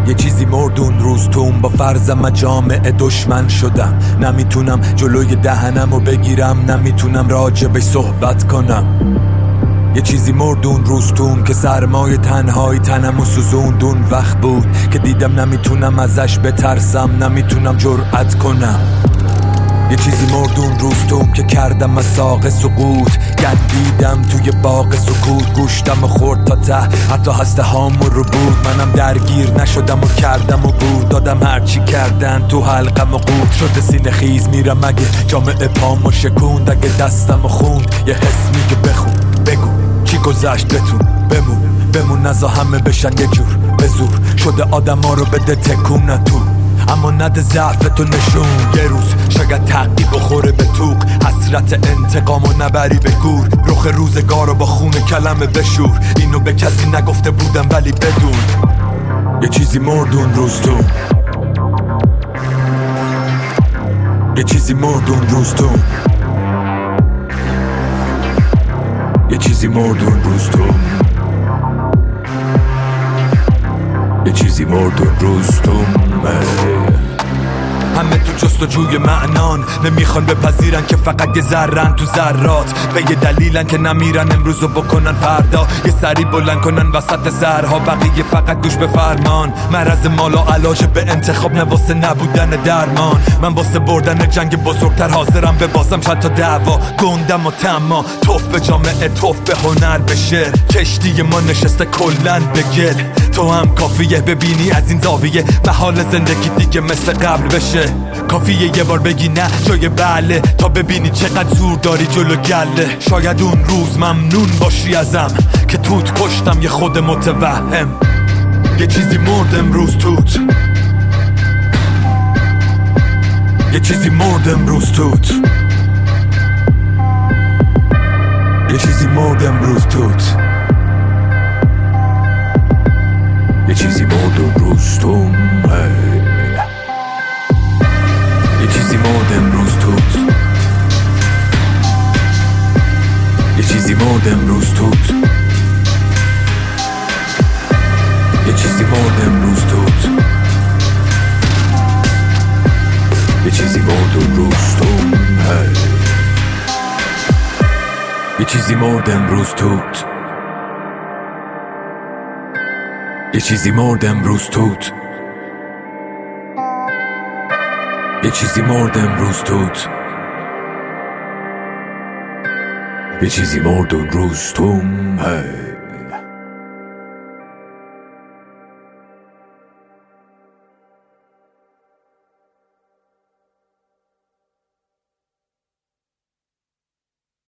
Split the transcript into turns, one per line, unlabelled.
یه چیزی مرد اون روز توم، با فرضم جامعه دشمن شدم. نمیتونم جلوی دهنمو بگیرم، نمیتونم راجبش صحبت کنم. یه چیزی مرد اون روز توم که سرمای تنهایی تنمو سوزوند. اون وقت بود که دیدم نمیتونم ازش بترسم، نمیتونم جرأت کنم. یه چیزی مرد اون روز توم که کردم مساق سقوط. گندیدم توی باغ سکوت، گوشتم و خورد تا ته، حتی هسته هامو رو بود. منم درگیر نشدم و کردم و گور دادم هرچی کردن تو حلقم و قود. شده سینه خیز میرم اگه جامعه پامو شکوند، اگه دستم و خوند یه حس میگه بخون بگو چی گذشت، بتون بمون نزا همه بشن یه جور به زور. شده آدم ها رو بده تکون نتون، اما نده ضعفتو نشون. یه روز شاید تقی بخوره به توق، حسرت انتقامو نبری به گور. رخ روزگارو با خون کلمه بشور، اینو به کسی نگفته بودم ولی بدون. یه چیزی مرد اون روز تو، یه چیزی مرد اون روز تو، یه چیزی مرد اون روز تو، یه چیزی مرد اون روز تو. همه تو جستجوی معنان، نمیخوان بپذیرن که فقط یه ذرن تو ذرات. به یه دلیلن که نمیرن امروزو بکنن فردا، یه سری بلند کنن وسط سرها، بقیه فقط گوش به فرمان. مرض مال و علاج به انتخاب نواسه نبودن درمان. من واسه بردن جنگ بزرگتر حاضرم ببازم چند تا دعوا. گندم و تما توف به جامعه، توف به هنر، به شعر. کشتی ما نشسته کلن به گل، تو هم کافیه ببینی از این زاویه محال زندگی دیگه مثل قبل بشه. کافیه یه بار بگی نه جای بله، تا ببینی چقدر زور داری جلو گله. شاید اون روز ممنون باشی ازم که توت کشتم یه خود متوهم. یه چیزی مرد امروز توت، یه چیزی مرد امروز توت، یه چیزی مرد امروز توت، یه چیزی مرد امروز توم. یه چیزی مرد امروز توت، یه چیزی مرد امروز توت، یه چیزی مرد امروز توت، یه چیزی مرد امروز توم. یه چیزی مرد امروز توت، یه چیزی مرد امروز توت، یه چیزی مرد امروز توت، یه چیزی مرد اون روز توم.